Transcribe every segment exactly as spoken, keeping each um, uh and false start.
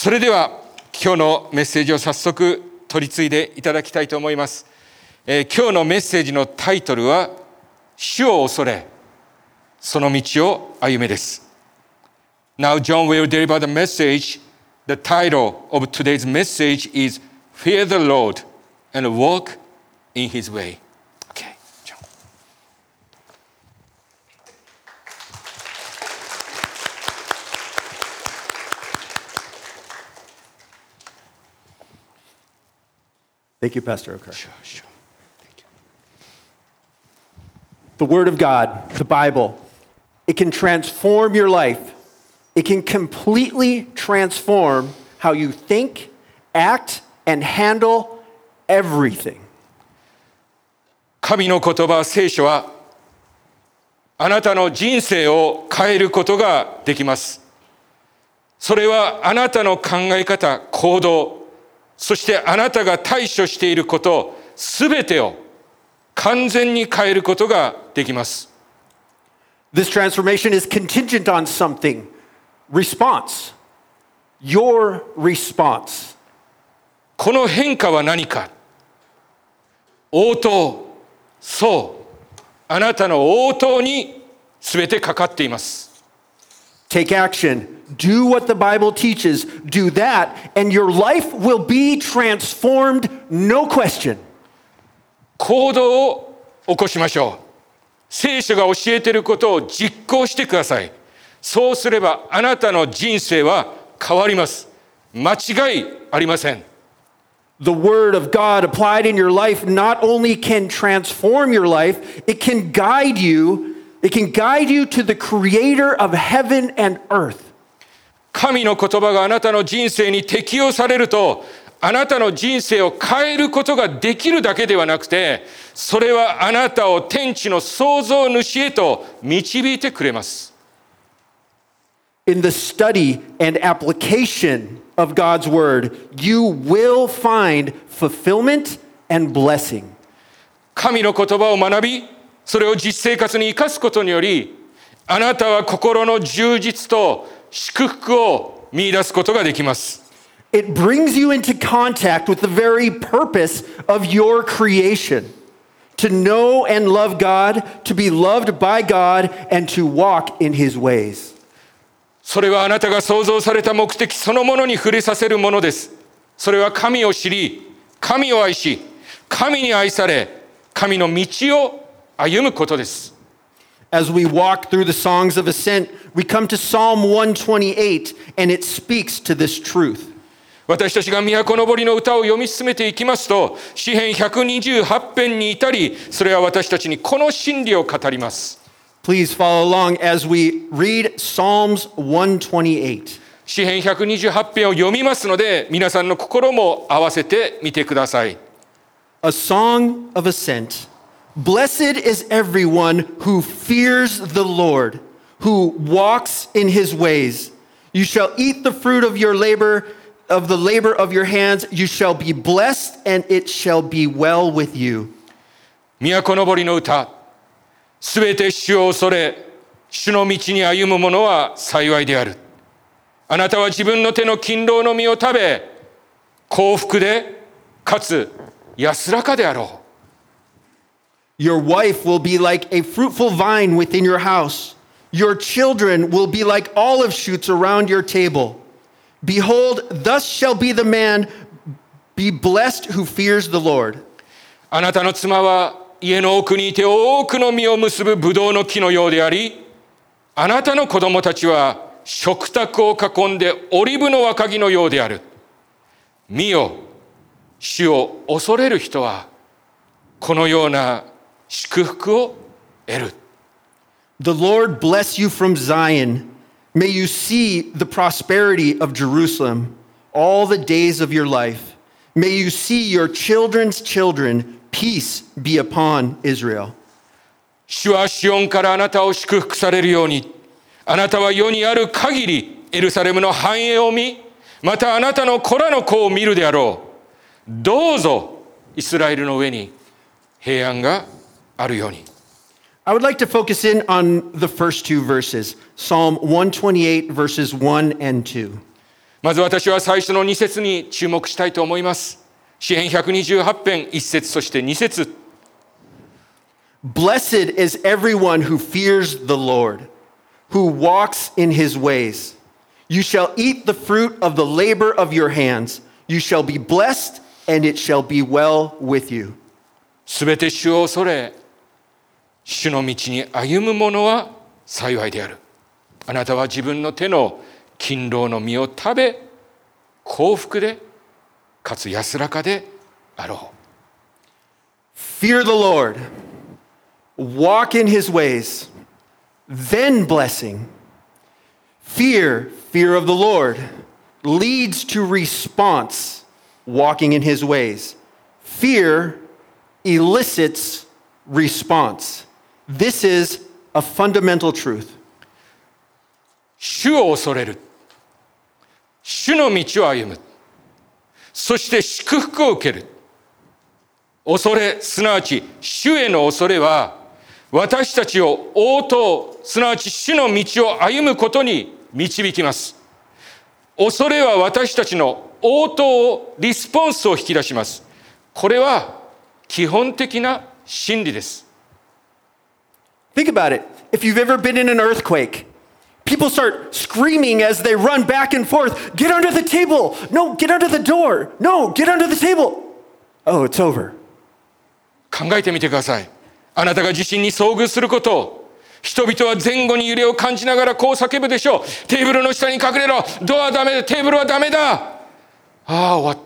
それでは今日のメッセージを早速取り次いでいただきたいと思います。えー、今日のメッセージのタイトルは主を恐れその道を歩めです。Now John will deliver the message. The title of today's message is Fear the Lord and Walk in His Way. Okay, John. Thank you, Pastor Oker. Sure, sure. Thank you. The Word of God, the Bible, it can transform your life. It can completely transform how you think, act, and handle everything. 神の言葉、聖書はあなたの人生を変えることができます。それはあなたの考え方、行動、そしてあなたが対処していること、すべてを完全に変えることができます。 This transformation is contingent on something. Response. Your response. この変化は何か。応答、そう、あなたの応答にすべてかかっています。 Take action. Do what the Bible teaches. Do that, and your life will be transformed, no question. 行動を起こしましょう。聖書が教えていることを実行してください。そうすればあなたの人生は変わります。間違いありません。 The Word of God applied in your life not only can transform your life, it can guide you, it can guide you to the Creator of heaven and earth. 神の言葉があなたの人生に適用されると、あなたの人生を変えることができるだけではなくて、それはあなたを天地の創造主へと導いてくれます。 In the study and application of God's Word, you will find fulfillment and blessing. 神の言葉を学び、それを実生活に生かすことにより、あなたは心の充実と祝福を見出すことができます。 It brings you into contact with the very purpose of your creation. To know and love God, to be loved by God, and to walk in His ways. それはあなたが創造された目的そのものに触れさせるものです。それは神を知り、神を愛し、神に愛され、神の道を歩むことです。 As we walk through the songs of ascent, we come to Psalm one twenty-eight, and it speaks to this truth. 私たちが都のぼりの歌を読み進めていきますと、詩編ひゃくにじゅうはち編に至り、それは私たちにこの真理を語ります。 Please follow along as we read Psalms one twenty-eight. 詩編ひゃくにじゅうはち編を読みますので、皆さんの心も合わせてみてください。 A song of ascent. Blessed is everyone who fears the Lord, who walks in his ways. You shall eat the fruit of your labor, of the labor of your hands. You shall be blessed, and it shall be well with you. 都のぼりの歌。すべて主を恐れ、主の道に歩む者は幸いである。あなたは自分の手の勤労の実を食べ、幸福で、かつ安らかであろう。 Your wife will be like a fruitful vine within your house. Your children will be like olive shoots around your table. Behold, thus shall be the man, be blessed who fears the Lord. あなたの妻は家の奥にいて多くの実を結ぶブドウの木のようであり、あなたの子供たちは食卓を囲んでオリブの若木のようである。見よ、主を恐れる人はこのような祝福を得る。 The Lord bless you from Zion. May you see the prosperity of Jerusalem all the days of your life. May you see your children's children. Peace be upon Israel. 主はシオンからあなたを祝福されるように、あなたは世にある限りエルサレムの繁栄を見、またあなたの子らの子を見るであろう。どうぞイスラエルの上に平安があるように。 I would like to focus in on the first two verses, Psalm one twenty-eight verses one and two. まず私は最初のに節に注目したいと思います。詩編ひゃくにじゅうはち編いち節そしてに節。 Blessed is everyone who fears the Lord, who walks in his ways. You shall eat the fruit of the labor of your hands. You shall be blessed, and it shall be well with you. すべて主を恐れ、主の道に歩む者は幸いである。あなたは自分の手の勤労の実を食べ、幸福で、かつ安らかであろう。 Fear the Lord, walk in his ways, then blessing. Fear, fear of the Lord, leads to response, walking in his ways. Fear elicits response. This is a fundamental truth. 主を恐れる。主の道を歩む。そして祝福を受ける。恐れ、すなわち主への恐れは、私たちを応答、すなわち主の道を歩むことに導きます。恐れは私たちの応答を、リスポンスを引き出します。これは基本的な真理です。 Think about it. If you've ever been in an earthquake, people start screaming as they run back and forth, get under the table. No, get under the door. No, get under the table. Oh, it's over. 考えてみてください。あなたが地震に遭遇することを、人々は前後に揺れを感じながらこう叫ぶでしょう。テーブルの下に隠れろ。ドアはダメだ。テーブルはダメだ。ああ、終わった。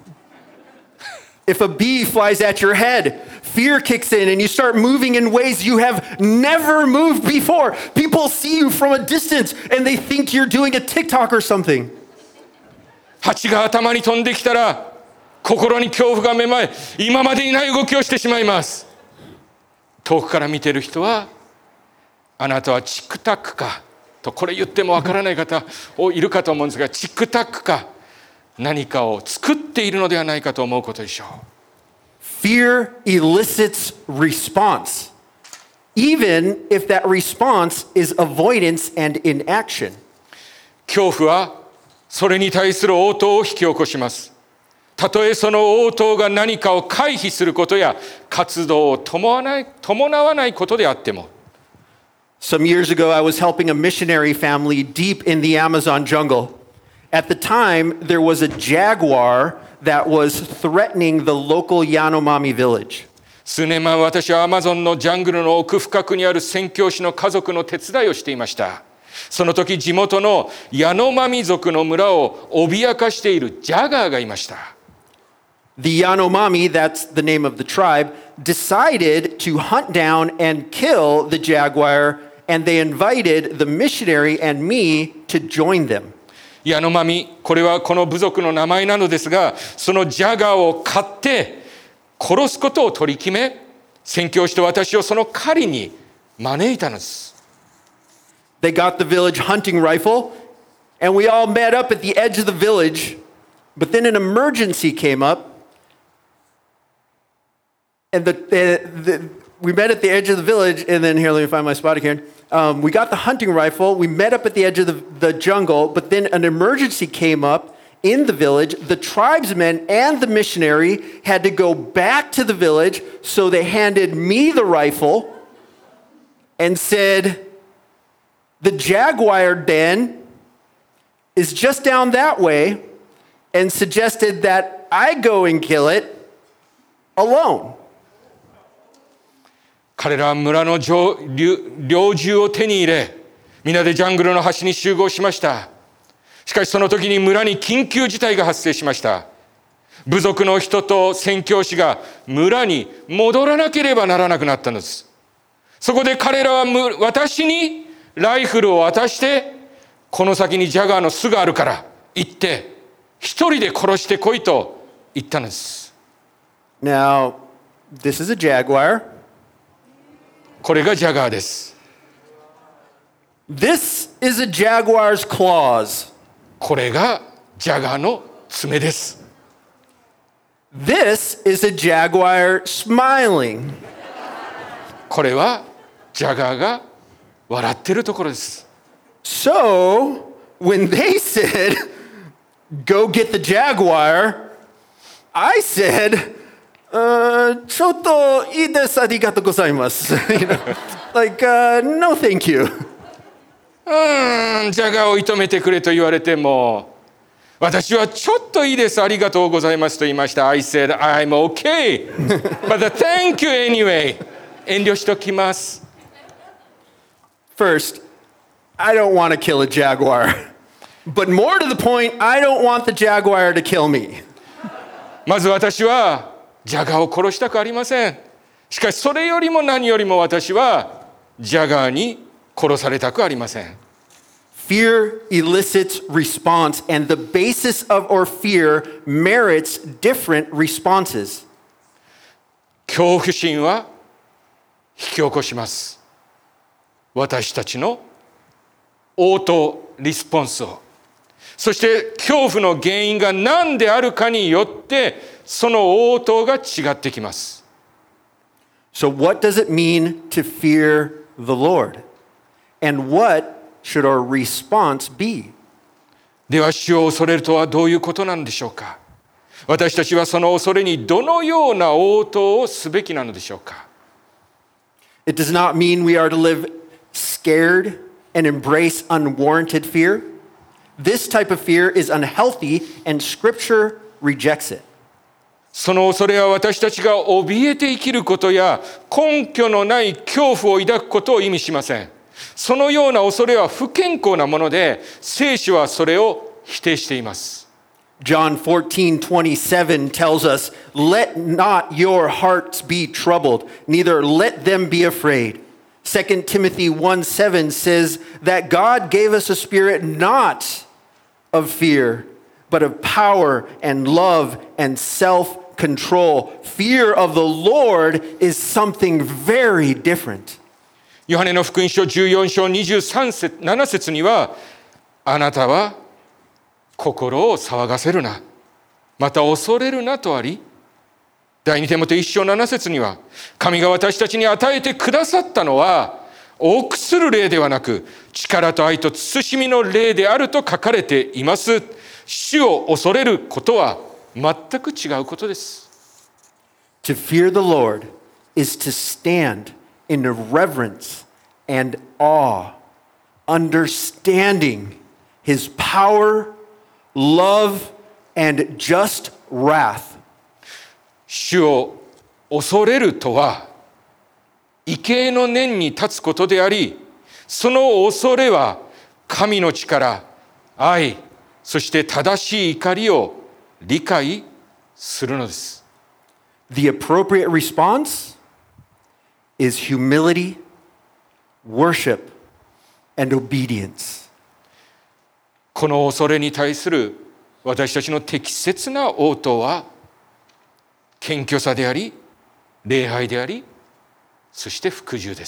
If a bee flies at your head, fear kicks in and you start moving in ways you have never moved before. People see you from a distance and they think you're doing a TikTok or something. 蜂が頭に飛んできたら、心に恐怖が芽生え、今までにない動きをしてしまいます。遠くから見ている人は、あなたはチクタックかと、これ言ってもわからない方いるかと思うんですが、チクタックか何かを作っているのではないかと思うことでしょう。 Fear elicits response, even if that response is avoidance and inaction. 恐怖はそれに対する応答を引き起こします。たとえその応答が何かを回避することや活動を伴わない、伴わないことであっても。 Some years ago, I was helping a missionary family deep in the Amazon jungle. At the time, there was a jaguar that was threatening the local Yanomami village. 数年前、私はアマゾンのジャングルの奥深くにある宣教師の家族の手伝いをしていました。その時、地元のヤノマミ族の村を脅かしているジャガーがいました。 The Yanomami, that's the name of the tribe, decided to hunt down and kill the jaguar, and they invited the missionary and me to join them. ヤノマミ、これはこの部族の名前なのですが、そのジャガーを飼って殺すことを取り決め、宣教師と私をその狩りに招いたのです。 They got the village hunting rifle, and we all met up at the edge of the village, but then an emergency came up, and the, the, the, we met at the edge of the village, and then here, let me find my spot again. Um, we got the hunting rifle, we met up at the edge of the, the jungle, but then an emergency came up in the village. The tribesmen and the missionary had to go back to the village, so they handed me the rifle and said, the jaguar den is just down that way, and suggested that I go and kill it alone. 彼らは村の猟銃を手に入れ、皆でジャングルの端に集合しました。しかしその時に村に緊急事態が発生しました。部族の人と宣教師が村に戻らなければならなくなったのです。そこで彼らは私にライフルを渡して、この先にジャガーの巣があるから行って一人で殺してこいと言ったのです。 Now, this is a jaguar. これがジャガーです。 This is a jaguar's claws. これがジャガーの爪です。 This is a jaguar smiling. これはジャガーが笑ってるところです。 So, when they said, go get the jaguar, I said, uh, ちょっといいです、ありがとうございます。You know, like, uh, no thank you. うーん、ジャガーを射止めてくれと言われても、私はちょっといいです、ありがとうございますと言いました。I said, I'm okay. But thank you anyway. 遠慮しときます。 First, I don't want to kill a jaguar. But more to the point, I don't want the jaguar to kill me. まず私はジャガーを殺したくありません。しかしそれよりも何よりも私はジャガーに殺されたくありません。 Fear elicits response, and the basis of our fear merits different responses. 恐怖心は引き起こします。私たちの応答、リスポンスを。そして恐怖の原因が何であるかによってその応答が違ってきます。 So what does it mean to fear the Lord? And what should our response be? では主を恐れるとはどういうことなんでしょうか。私たちはその恐れにどのような応答をすべきなのでしょうか。 It does not mean we are to live scared and embrace unwarranted fear. This type of fear is unhealthy and Scripture rejects it. その恐れは私たちが怯えて生きることや根拠のない恐怖を抱くことを意味しません。そのような恐れは不健康なもので、聖書はそれを否定しています。 John fourteen twenty-seven tells us, "Let not your hearts be troubled, neither let them be afraid." Second Timothy one seven says that God gave us a spirit not of fear, but of power and love and self-control. Fear of the Lord is something very different. ヨハネの福音書じゅうよん章にじゅうさん節なな節には、あなたは心を騒がせるな、また恐れるなとあり、第二テモテいち章なな節には、神が私たちに与えてくださったのは臆する霊ではなく力と愛と慎みの霊であると書かれています。主を恐れることは全く違うことです。 To fear the Lord is to stand in reverence and awe, understanding his power, love, and just wrath. 主を恐れるとは畏敬の念に立つことであり、その恐れは神の力、愛、そして正しい怒りを理解するのです。 The appropriate response is humility, worship, and obedience. この恐れに対する私たちの適切な応答は謙虚さであり、礼拝であり、そして服従です。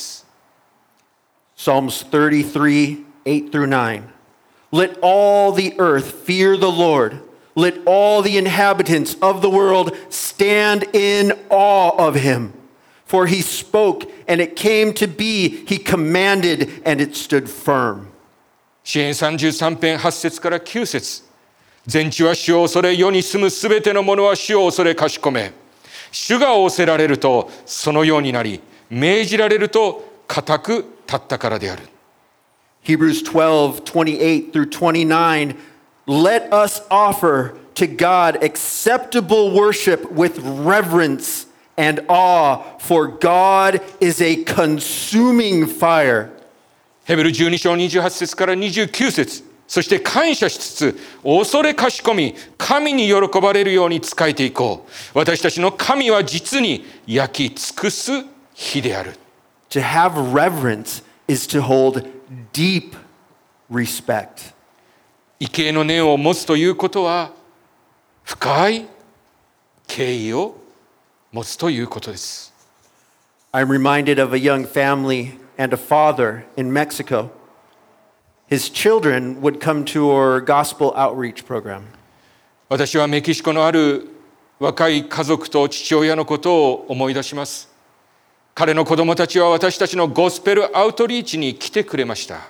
Psalms thirty-three, eight through nine. Let all the earth fear the Lord. Let all the inhabitants of the world stand in awe of him. For he spoke, and it came to be. He commanded, and it stood firm. 詩編さんじゅうさん編はち節からきゅう節。全地は主を恐れ、世に住むすべての者は主を恐れかしこめ。主が仰せられるとそのようになり、命じられると固く立ったからである。 Hebrews twelve, twenty-eight through twenty-nine. Let us offer to God acceptable worship with reverence and awe, for God is a consuming fire. ヘブルじゅうに章にじゅうはち節からにじゅうきゅう節。そして感謝しつつ、恐れかしこみ、神に喜ばれるように仕えていこう。私たちの神は実に焼き尽くす火である。 To have reverence is to hold deep respect. 畏敬の念を持つということは、深い敬意を持つということです。 I'm reminded of a young family and a father in Mexico. His children would come to our gospel outreach program. 私はメキシコのある若い家族と父親のことを思い出します。彼の子供たちは私たちのゴスペルアウトリーチに来てくれました。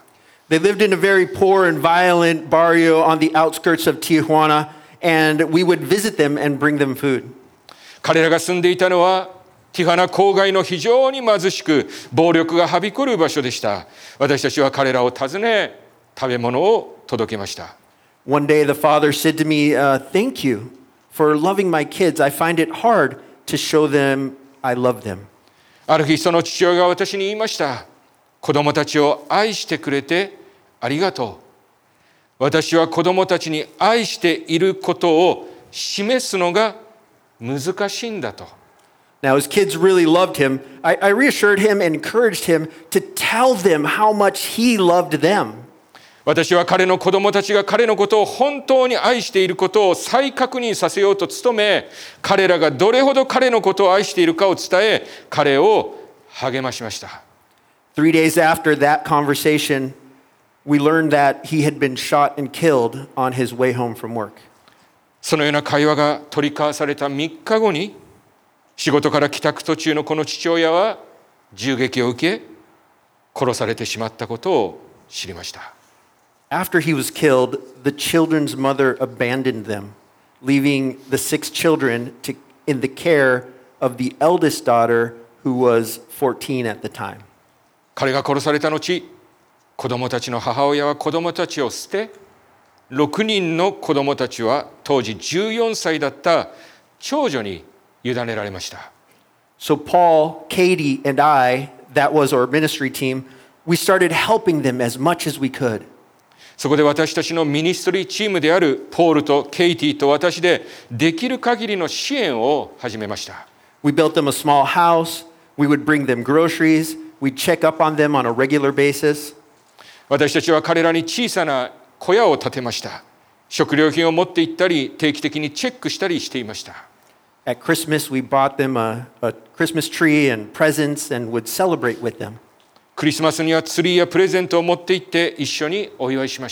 They lived in a very poor and violent barrio on the outskirts of Tijuana, and we would visit them and bring them food. 彼らが住んでいたのはティファナ郊外の非常に貧しく暴力がはびこる場所でした。私たちは彼らを訪ね食べ物を届けました。 One day the father said to me, uh, "Thank you for loving my kids. I find it hard to show them I love them." ある日その父親が私に言いました。子供たちを愛してくれてありがとう。私は子供たちに愛していることを示すのが難しいんだと。 Now, his kids really loved him. I, I reassured him and encouraged him to tell them how much he loved them. 私は彼の子供たちが彼のことを本当に愛していることを再確認させようと努め、彼らがどれほど彼のことを愛しているかを伝え、彼を励ましました。 Three days after that conversation, we learned that he had been shot and killed on his way home from work. そのような会話が取り交わされたみっかごに、仕事から帰宅途中のこの父親は銃撃を受け、殺されてしまったことを知りました。 After he was killed, the children's mother abandoned them, leaving the six children to, in the care of the eldest daughter, who was fourteen at the time. 彼が殺された後、子供たちの母親は子供たちを捨て、ろくにんの子供たちは当時じゅうよんさいだった長女に委ねられました。 So Paul, Katie, and I, that was our ministry team, we started helping them as much as we could. そこで私たちのミニストリーチームであるポールとケイティと私でできる限りの支援を始めました。 We built them a small house. We would bring them groceries. We'd check up on them on a regular basis. 私たちは彼らに小さな小屋を建てました。食料品を持って行ったり、定期的にチェックしたりしていました。 At Christmas, we bought them a, a Christmas tree and presents and would celebrate with them. クリスマスにはツリーやプレゼントを持って行って一緒にお祝いしました。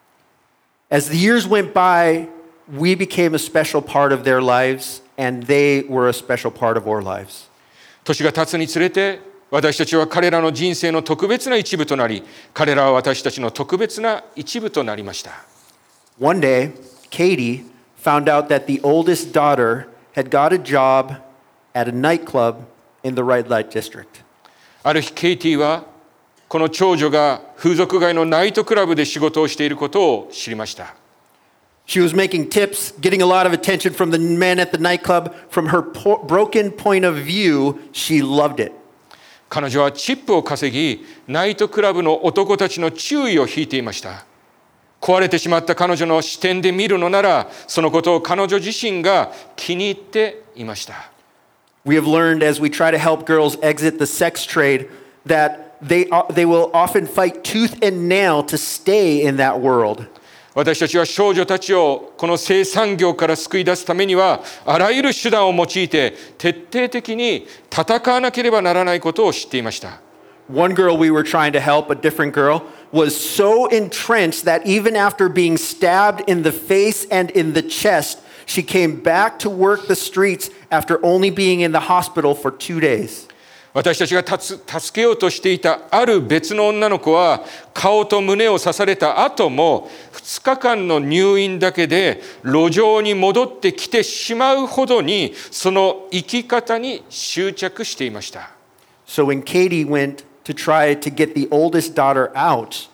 As the years went by, we became a special part of their lives, and they were a special part of our lives. 年が経つにつれて、私たちは彼らの人生の特別な一部となり、彼らは私たちの特別な一部となりました。 One day, Katie found out that the oldest daughter had got a job at a nightclub in the red light district. ある日ケイティはこの長女が風俗街のナイトクラブで仕事をしていることを知りました。 She was making tips, getting a lot of attention from the men at the nightclub. From her po- broken point of view, she loved it. 彼女はチップを稼ぎ、ナイトクラブの男たちの注意を引いていました。壊れてしまった彼女の視点で見るのなら、そのことを彼女自身が気に入っていました。 We have learned as we try to help girls exit the sex trade that they, they will often fight tooth and nail to stay in that world. 私たちは少女たちをこの性産業から救い出すためにはあらゆる手段を用いて徹底的に戦わなければならないことを知っていました。 One girl we were trying to help, a different girl, was so entrenched that even after being stabbed in the face and in the chest, she came back to work the streets after only being in the hospital for two days. 私たちが助けようとしていたある別の女の子は顔と胸を刺された後もふつかかんの入院だけで路上に戻ってきてしまうほどにその生き方に執着していました。 So when Katie went to try to get the oldest daughter out,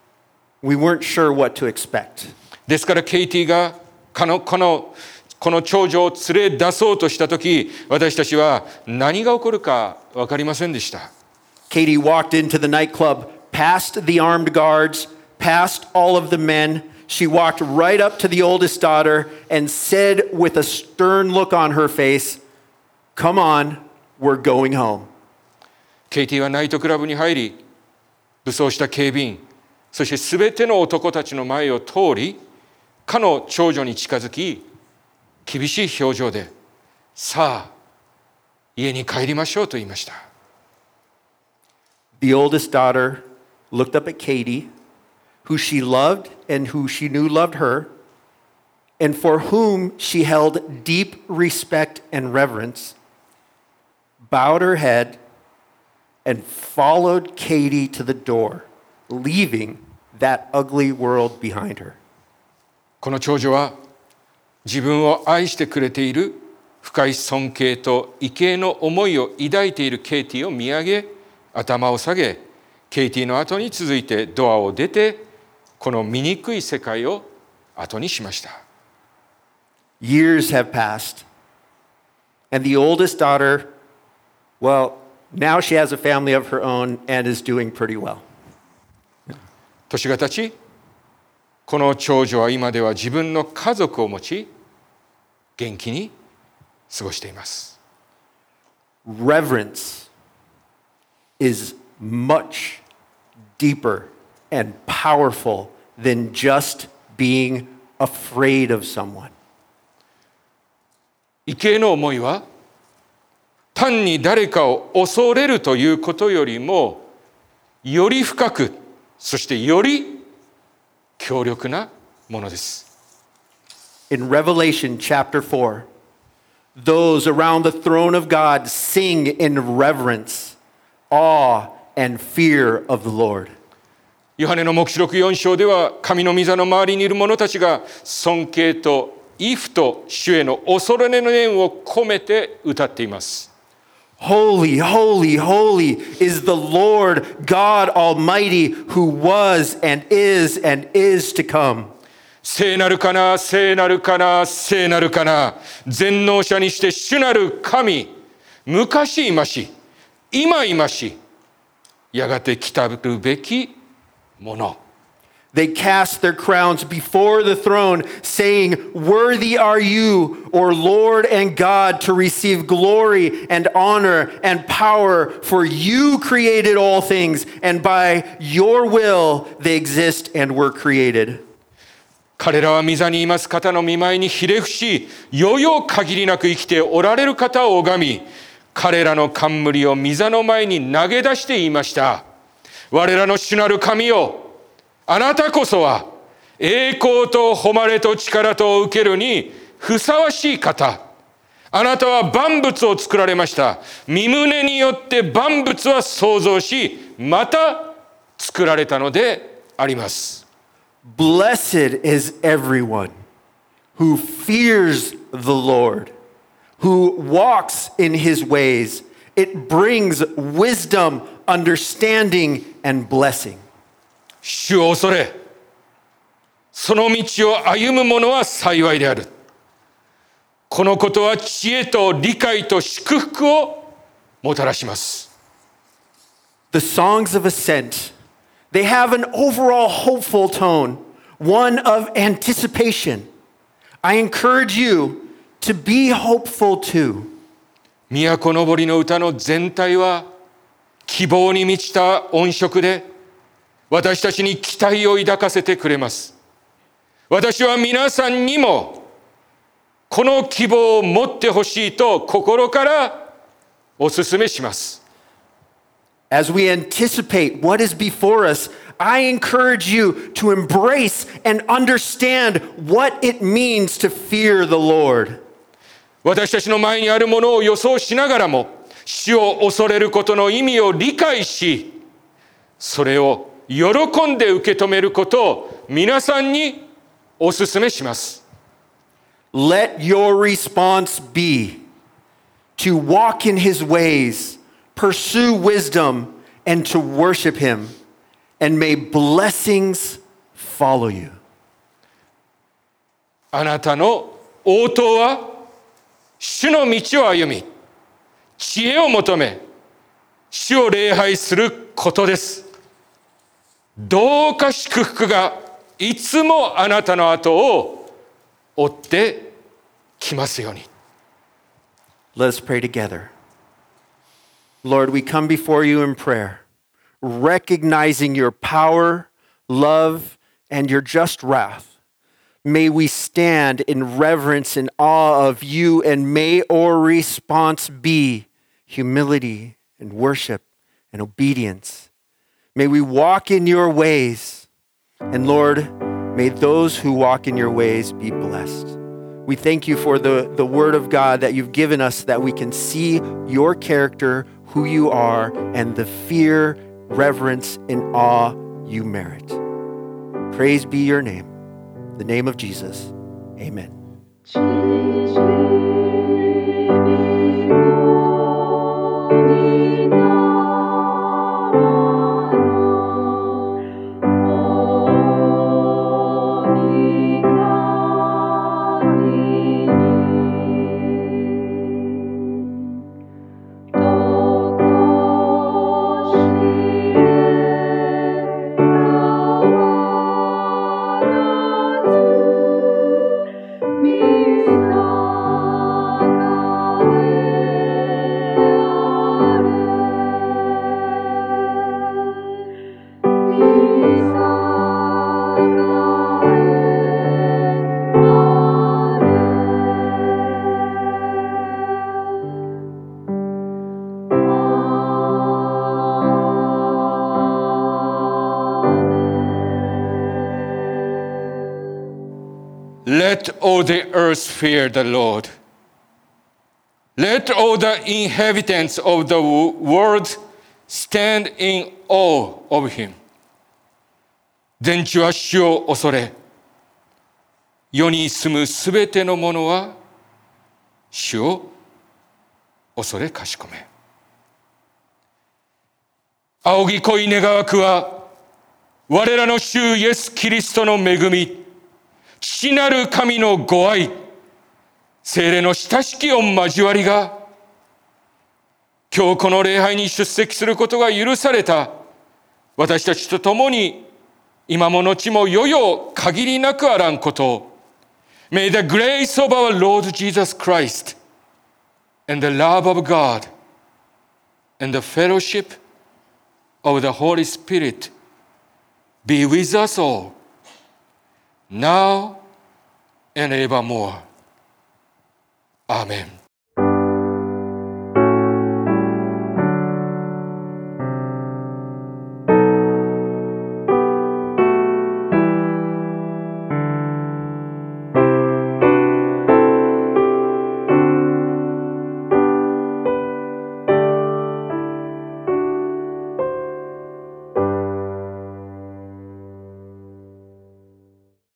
we weren't sure what to expect. ですからケイティがこのこのこの長女を連れ出そうとしたとき、私たちは何が起こるか分かりませんでした。 Katie walked into the nightclub, past the armed guards, past all of the men. She walked right up to the oldest daughter and said with a stern look on her face, "Come on, we're going home." ケイティはナイトクラブに入り、武装した警備員、そしてすべての男たちの前を通り、かの長女に近づき、厳しい表情で、さあ、家に帰りましょうと言いました。 The oldest daughter looked up at Katie, who she loved and who she knew loved her, and for whom she held deep respect and reverence, bowed her head, and followed Katie to the door, leaving that ugly world behind her. この長女は自分を愛してくれている深い尊敬と畏敬の思いを抱いているケイティを見上げ、頭を下げ、ケイティの後に続いてドアを出て、この醜い世界を後にしました。 Years have passed, and the oldest daughter, well, now she has a family of her own and is doing pretty well. 年が経ち、この長女は今では自分の家族を持ち、元気に過ごしています。 Reverence is much deeper and powerful than just being afraid of someone. 畏敬の思いは単に誰かを恐れるということよりもより深く、そしてより強力なものです。 In Revelation chapter four, those around the throne of God sing in reverence, awe, and fear of the Lord. ヨハネの黙示録よん章では、神の御座の周りにいる者たちが尊敬と畏怖と主への恐れの念を込めて歌っています。 Holy, holy, holy is the Lord God Almighty, who was and is and is to come. 聖なるかな、聖なるかな、聖なるかな、全能者にして主なる神、昔いまし、今いまし、やがて来たるべきもの。 They cast their crowns before the throne, saying, Worthy are you, O Lord and God, to receive glory and honor and power, for you created all things, and by your will they exist and were created. 彼らは御座にいます方の御前にひれ伏し、よよ限りなく生きておられる方を拝み、彼らの冠を御座の前に投げ出して言いました。我らの主なる神よ、あなたこそは栄光と誉れと力と受けるにふさわしい方。あなたは万物を作られました。御胸によって万物は創造し、また作られたのであります。 Blessed is everyone who fears the Lord, who walks in his ways. It brings wisdom, understanding, and blessing. 主を恐れ、その道を歩む者は幸いである。このことは知恵と理解と祝福をもたらします。 The songs of ascent, they have an overall hopeful tone, one of anticipation. I encourage you to be hopeful too. 都のぼりの歌の全体は希望に満ちた音色で私たちに期待を抱かせてくれます。私は皆さんにもこの希望を持ってほしいと心からお勧めします。 As we anticipate what is before us, I encourage you to embrace and understand what it means to fear the Lord. 私たちの前にあるものを予想しながらも、主を恐れることの意味を理解し、それを喜んで受け止めることを皆さんにお勧めします。 Let your response be to walk in his ways, pursue wisdom, and to worship him, and may blessings follow you. あなたの応答は主の道を歩み、知恵を求め、主を礼拝することです。どうか祝福がいつもあなたの後を追ってきますように。 Let's pray together. Lord, we come before you in prayer, recognizing your power, love, and your just wrath. May we stand in reverence and awe of you, and may our response be humility and worship and obedience. May we walk in your ways, and Lord, may those who walk in your ways be blessed. We thank you for the, the word of God that you've given us, that we can see your character, who you are, and the fear, reverence, and awe you merit. Praise be your name. In the name of Jesus, amen. Let all the earth fear the Lord. Let all the inhabitants of the world stand in awe of him. 全地は主を恐れ、世に住むすべてのものは主を恐れかしこめ。仰ぎ恋願わくは、我らの主イエス・キリストの恵み、父なる神のご愛、聖霊の親しき御交わりが、今日この礼拝に出席することが許された私たちと共に、今も後も世々限りなくあらんことを、May the grace of our Lord Jesus Christ and the love of God and the fellowship of the Holy Spirit be with us all, now and evermore. Amen.